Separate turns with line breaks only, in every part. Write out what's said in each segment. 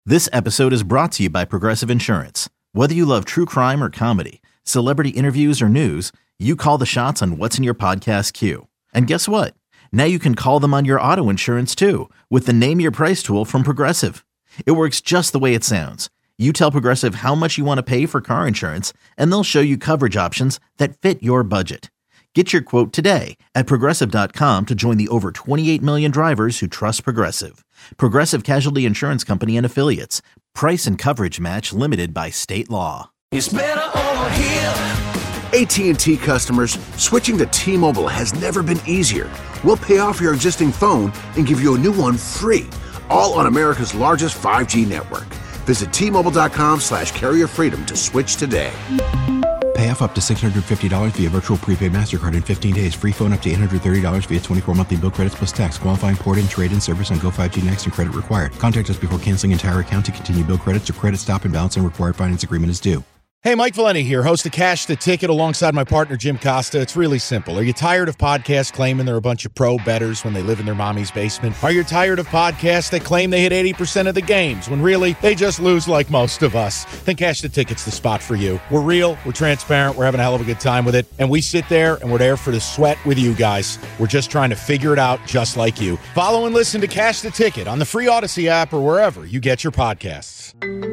This episode is brought to you by Progressive Insurance. Whether you love true crime or comedy, celebrity interviews or news, you call the shots on what's in your podcast queue. And guess what? Now you can call them on your auto insurance too with the Name Your Price tool from Progressive. It works just the way it sounds. You tell Progressive how much you want to pay for car insurance, and they'll show you coverage options that fit your budget. Get your quote today at Progressive.com to join the over 28 million drivers who trust Progressive. Progressive Casualty Insurance Company and Affiliates. Price and coverage match limited by state law.
It's better over here.
AT&T customers, switching to T-Mobile has never been easier. We'll pay off your existing phone and give you a new one free, all on America's largest 5G network. Visit T-Mobile.com/carrier freedom to switch today.
Pay off up to $650 via virtual prepaid MasterCard in 15 days. Free phone up to $830 via 24 monthly bill credits plus tax. Qualifying port-in, trade-in service on Go5G Next and credit required. Contact us before canceling entire account to continue bill credits or credit stop and balance and required finance agreement is due.
Hey, Mike Valenti here, host of Cash the Ticket alongside my partner, Jim Costa. It's really simple. Are you tired of podcasts claiming they're a bunch of pro bettors when they live in their mommy's basement? Are you tired of podcasts that claim they hit 80% of the games when really they just lose like most of us? Then Cash the Ticket's the spot for you. We're real, we're transparent, we're having a hell of a good time with it, and we sit there and we're there for the sweat with you guys. We're just trying to figure it out just like you. Follow and listen to Cash the Ticket on the free Odyssey app or wherever you get your podcasts.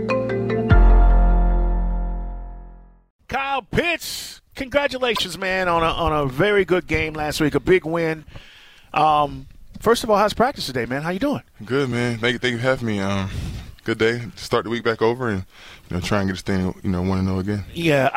Kyle Pitts, congratulations, man, on a very good game last week, a big win. First of all, how's practice today, man? How you doing?
Good, man. Thank you for having me. Good day. Start the week back over and try and get this thing 1-0 again.
Yeah,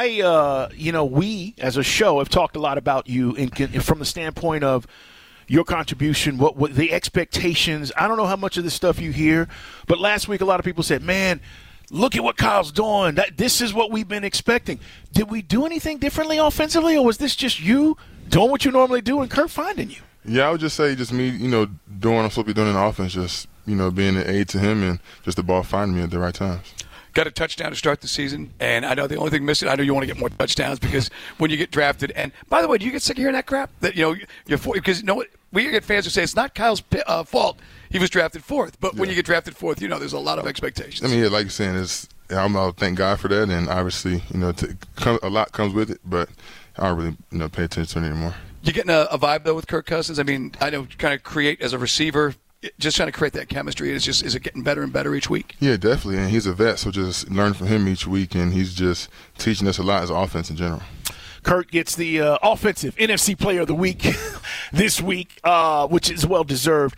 I we as a show have talked a lot about you from the standpoint of your contribution, what the expectations. I don't know how much of this stuff you hear, but last week a lot of people said, man, look at what Kyle's doing. This is what we've been expecting. Did we do anything differently offensively, or was this just you doing what you normally do and Kurt finding you?
Yeah, I would just say just me, doing what I'm supposed to be doing in the offense, just, being an aid to him and just the ball finding me at the right times.
Got a touchdown to start the season, and I know the only thing missing, I know you want to get more touchdowns because when you get drafted, and by the way, do you get sick of hearing that crap? That, you're because we get fans who say it's not Kyle's fault he was drafted fourth, but when you get drafted fourth, there's a lot of expectations.
I mean, like you're saying, I'll thank God for that, and obviously, a lot comes with it, but I don't really, pay attention to it anymore.
You getting a vibe, though, with Kirk Cousins? I mean, I know kind of create as a receiver, just trying to create that chemistry. Is it getting better and better each week? Yeah,
definitely, and he's a vet, so just learn from him each week, and he's just teaching us a lot as an offense in general.
Kurt gets the offensive NFC Player of the Week this week, which is well-deserved.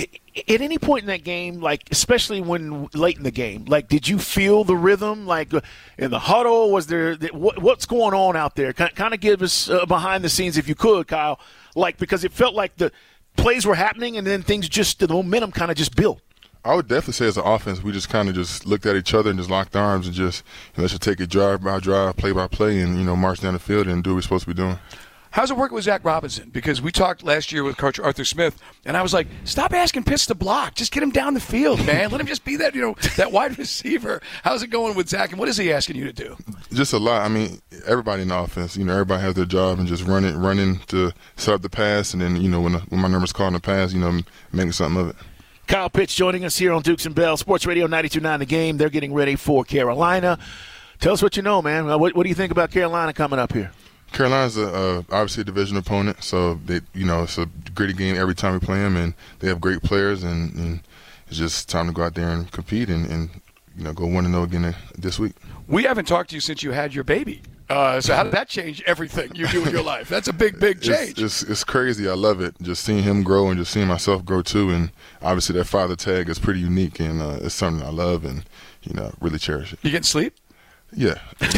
At any point in that game, like especially when late in the game, like did you feel the rhythm, like in the huddle? Was there what's going on out there? Kind of give us behind the scenes if you could, Kyle, like because it felt like the plays were happening and then the momentum kind of just built.
I would definitely say as an offense, we just kind of just looked at each other and just locked arms and just let's just take it drive by drive, play by play, and march down the field and do what we're supposed to be doing.
How's it working with Zach Robinson? Because we talked last year with Coach Arthur Smith, and I was like, stop asking Pitts to block. Just get him down the field, man. Let him just be that, that wide receiver. How's it going with Zach, and what is he asking you to do? Just
a lot. I mean, everybody in the offense, everybody has their job and just running to set up the pass, and then, when my number's called in the pass, making something of it.
Kyle Pitts joining us here on Dukes and Bell, Sports Radio 92.9 The Game. They're getting ready for Carolina. Tell us what you know, man. What do you think about Carolina coming up here?
Carolina's obviously a division opponent, so they, it's a gritty game every time we play them, and they have great players, and it's just time to go out there and compete and go 1-0 again this week.
We haven't talked to you since you had your baby. So how did that change everything you do in your life? That's a big change.
It's crazy. I love it. Just seeing him grow and just seeing myself grow too. And obviously that father tag is pretty unique, and it's something I love and really cherish it.
You getting sleep?
Yeah.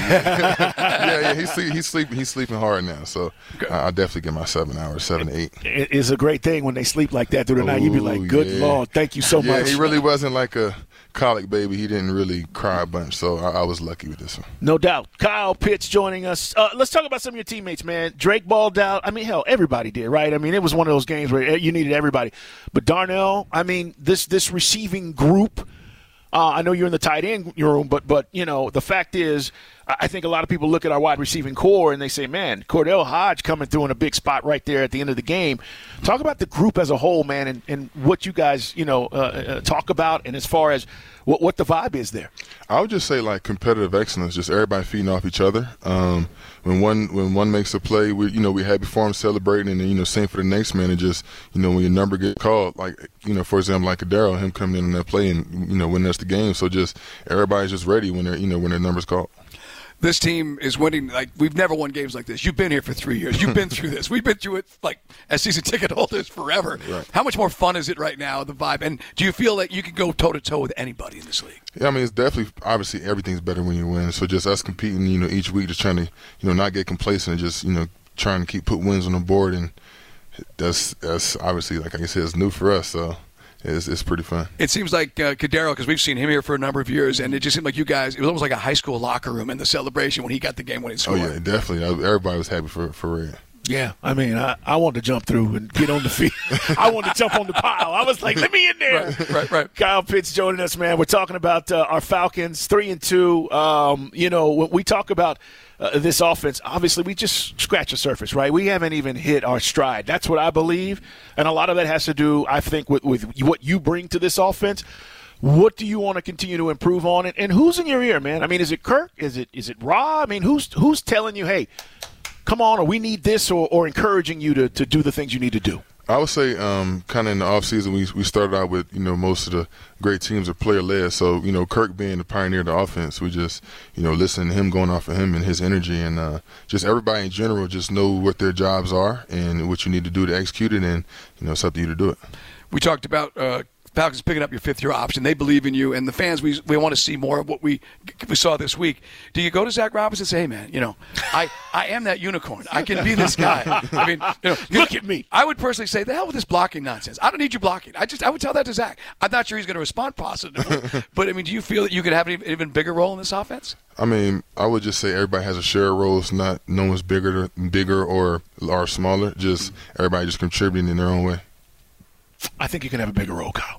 yeah. He's sleeping hard now. So I definitely get my 7 hours, 7 to 8.
It is a great thing when they sleep like that through the night. You'd be like, good Lord, thank you so much.
Yeah, he really wasn't like a colic baby. He didn't really cry a bunch, so I was lucky with this one.
No doubt. Kyle Pitts joining us. Let's talk about some of your teammates, man. Drake balled out. I mean, hell, everybody did, right? I mean, it was one of those games where you needed everybody. But Darnell, I mean, this receiving group, I know you're in the tight end room, but the fact is I think a lot of people look at our wide receiving core and they say, man, Cordell Hodge coming through in a big spot right there at the end of the game. Talk about the group as a whole, man, and what you guys, talk about, and as far as what the vibe is there.
I would just say like competitive excellence, just everybody feeding off each other. When one makes a play, we happy for him celebrating, and then same for the next man. And just when your number get called, like for example, like Kadaro, him coming in on that play and when that's the game. So just everybody's just ready when they're when their number's called.
This team is winning. Like, we've never won games like this. You've been here for 3 years. You've been through this. We've been through it like as season ticket holders forever.
Right.
How much more fun is it right now, the vibe? And do you feel that you can go toe-to-toe with anybody in this league?
Yeah, I mean, it's definitely, obviously, everything's better when you win. So just us competing, each week, just trying to, not get complacent and just, trying to put wins on the board. And that's obviously, like I said, it's new for us. So it's pretty fun.
It seems like Kadaro, because we've seen him here for a number of years, and it just seemed like you guys, it was almost like a high school locker room in the celebration when he got the game-winning score.
Oh, yeah, definitely. Everybody was happy for Red.
Yeah, I mean, I wanted to jump through and get on the field. I wanted to jump on the pile. I was like, let me in there.
Right.
Kyle Pitts joining us, man. We're talking about our Falcons, 3-2. When we talk about this offense, obviously we just scratch the surface, right? We haven't even hit our stride. That's what I believe. And a lot of that has to do, I think, with what you bring to this offense. What do you want to continue to improve on it? And who's in your ear, man? I mean, is it Kirk? Is it Ra? I mean, who's telling you, hey, come on, or we need this, or encouraging you to do the things you need to do?
I would say kind of in the offseason, we started out with, most of the great teams are player-led. So, Kirk being the pioneer of the offense, we just, listen to him, going off of him and his energy. And just everybody in general just know what their jobs are and what you need to do to execute it, and, it's up to you to do it.
We talked about Falcons picking up your fifth-year option. They believe in you, and the fans, we want to see more of what we saw this week. Do you go to Zach Robinson and say, hey, man, I am that unicorn. I can be this guy. I mean,
look at me.
I would personally say, the hell with this blocking nonsense. I don't need you blocking. I would tell that to Zach. I'm not sure he's going to respond positively. But, I mean, do you feel that you could have an even bigger role in this offense?
I mean, I would just say everybody has a shared role. It's not no one's bigger or smaller. Just everybody just contributing in their own way.
I think you can have a bigger role, Kyle.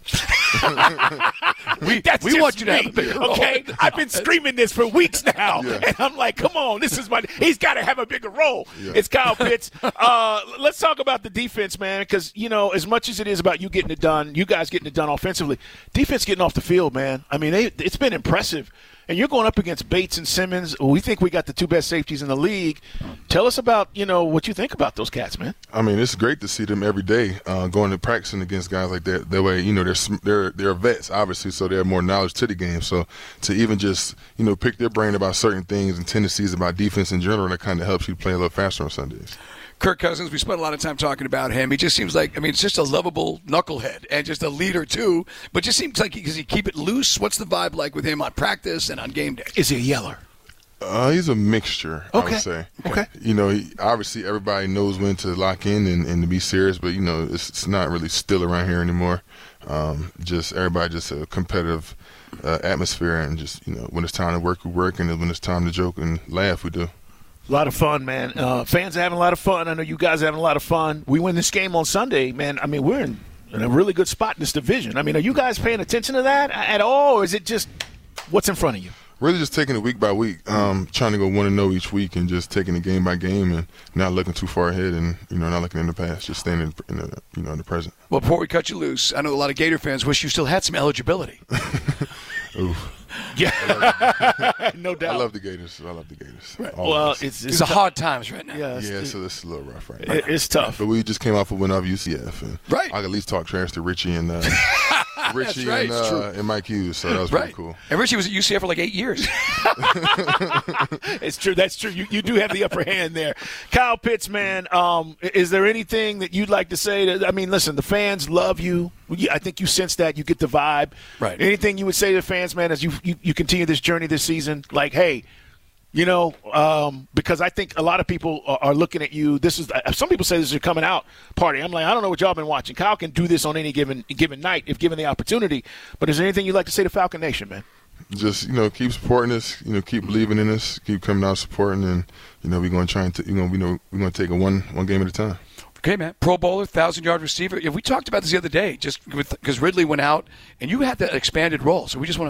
we want you to have a bigger role.
Okay, I've been screaming this for weeks now, and I'm like, come on, he's got to have a bigger role. Yeah. It's Kyle Pitts. Let's talk about the defense, man, because, as much as it is about you getting it done, you guys getting it done offensively, defense getting off the field, man. I mean, it's been impressive. And you're going up against Bates and Simmons. We think we got the two best safeties in the league. Tell us about, what you think about those cats, man.
I mean, it's great to see them every day going and practicing against guys like that. That way, they're vets, obviously, so they have more knowledge to the game. So to even just, pick their brain about certain things and tendencies about defense in general, that kind of helps you play a little faster on Sundays.
Kirk Cousins, we spent a lot of time talking about him. He just seems like, it's just a lovable knucklehead and just a leader, too. But just seems like, does he keep it loose? What's the vibe like with him on practice and on game day?
Is he a yeller?
He's a mixture, I would say.
Okay.
Obviously everybody knows when to lock in and to be serious, but, it's not really still around here anymore. Just everybody just a competitive atmosphere, and just, when it's time to work, we work, and when it's time to joke and laugh, we do.
A lot of fun, man. Fans are having a lot of fun. I know you guys are having a lot of fun. We win this game on Sunday, man. I mean, we're in a really good spot in this division. I mean, are you guys paying attention to that at all, or is it just what's in front of you?
Really just taking it week by week, trying to go 1-0 each week, and just taking it game by game, and not looking too far ahead, and not looking in the past, just staying in the present.
Well, before we cut you loose, I know a lot of Gator fans wish you still had some eligibility.
Oof.
Yeah, no doubt.
I love the Gators.
Right. Well,
it's hard times right now.
Yeah,
so this is a little rough right now.
It's tough.
But we just came off a win over UCF, and
right.
I could at least talk trash to Richie and
Richie
and Mike Hughes, so that was pretty cool.
And Richie was at UCF for like 8 years.
It's true. That's true. You do have the upper hand there. Kyle Pitts, man, is there anything that you'd like to say? Listen, the fans love you. I think you sense that. You get the vibe.
Right.
Anything you would say to the fans, man, as you continue this journey this season? Like, hey, because I think a lot of people are looking at you. Some people say this is your coming out party. I'm like, I don't know what y'all been watching. Kyle can do this on any given night if given the opportunity. But is there anything you'd like to say to Falcon Nation, man?
Just, keep supporting us, keep believing in us, keep coming out supporting, and, we're going to try and, we're going to take it one game at a time.
Okay, man. Pro bowler, 1,000-yard receiver. Yeah, we talked about this the other day, just because Ridley went out, and you had that expanded role. So we just want to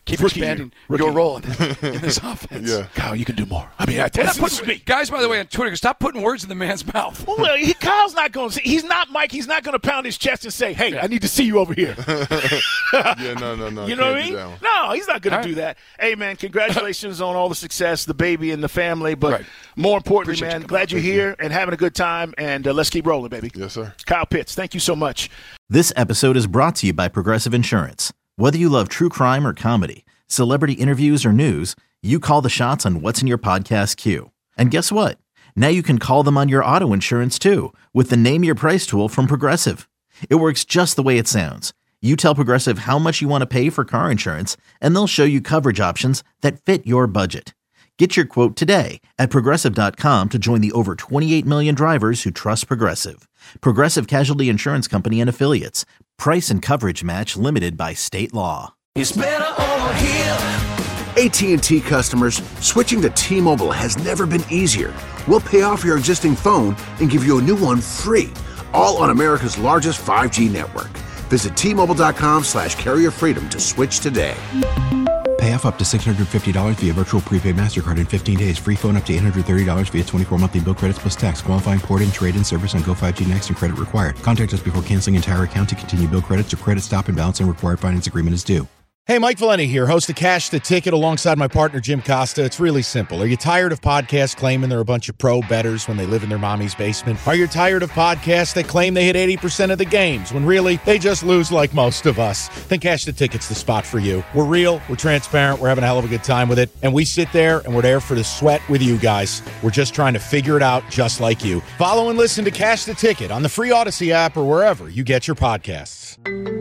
keep
Rookie
expanding
year.
your role in this offense.
Yeah.
Kyle, you can do more. I mean,
This is me. Guys, by the way, on Twitter, stop putting words in the man's mouth.
Well, Kyle's not going to. He's not Mike. He's not going to pound his chest and say, "Hey, I need to see you over here."
Yeah, no.
You know what I mean? No, he's not going to do that. Hey, man, congratulations on all the success, the baby and the family. But more importantly,
Appreciate
man,
you
glad you're here and having a good time. And let's keep rolling, baby.
Yes, sir.
Kyle Pitts, thank you so much.
This episode is brought to you by Progressive Insurance. Whether you love true crime or comedy, celebrity interviews or news, you call the shots on what's in your podcast queue. And guess what? Now you can call them on your auto insurance too with the Name Your Price tool from Progressive. It works just the way it sounds. You tell Progressive how much you want to pay for car insurance, and they'll show you coverage options that fit your budget. Get your quote today at Progressive.com to join the over 28 million drivers who trust Progressive. Progressive Casualty Insurance Company and Affiliates. Price and coverage match limited by state law.
It's better over here.
AT&T customers, switching to T-Mobile has never been easier. We'll pay off your existing phone and give you a new one free, all on America's largest 5G network. Visit T-Mobile.com/carrierfreedom to switch today.
Pay off up to $650 via virtual prepaid MasterCard in 15 days. Free phone up to $830 via 24 monthly bill credits plus tax. Qualifying port and trade-in service on Go5G Next and credit required. Contact us before canceling entire account to continue bill credits or credit stop and balance and required finance agreement is due.
Hey, Mike Valenti here, host of Cash the Ticket alongside my partner, Jim Costa. It's really simple. Are you tired of podcasts claiming they're a bunch of pro bettors when they live in their mommy's basement? Are you tired of podcasts that claim they hit 80% of the games when really they just lose like most of us? Then Cash the Ticket's the spot for you. We're real, we're transparent, we're having a hell of a good time with it, and we sit there and we're there for the sweat with you guys. We're just trying to figure it out just like you. Follow and listen to Cash the Ticket on the free Odyssey app or wherever you get your podcasts.